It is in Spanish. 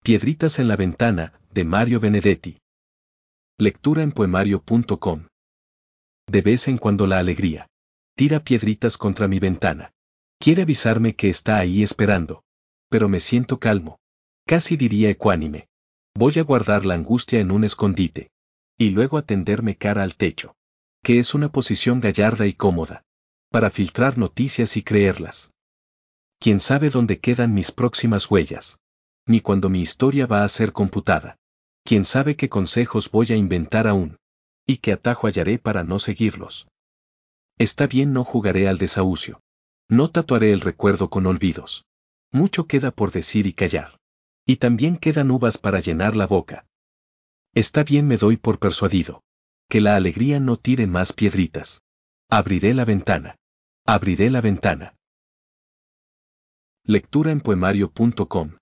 Piedritas en la ventana, de Mario Benedetti. Lectura en poemario.com. De vez en cuando la alegría tira piedritas contra mi ventana. Quiere avisarme que está ahí esperando. Pero me siento calmo. Casi diría ecuánime. Voy a guardar la angustia en un escondite. Y luego a tenderme cara al techo. Que es una posición gallarda y cómoda. Para filtrar noticias y creerlas. ¿Quién sabe dónde quedan mis próximas huellas? Ni cuando mi historia va a ser computada. ¿Quién sabe qué consejos voy a inventar aún? ¿Y qué atajo hallaré para no seguirlos? Está bien, no jugaré al desahucio. No tatuaré el recuerdo con olvidos. Mucho queda por decir y callar. Y también quedan uvas para llenar la boca. Está bien, me doy por persuadido. Que la alegría no tire más piedritas. Abriré la ventana. Abriré la ventana. Lectura en poemario.com.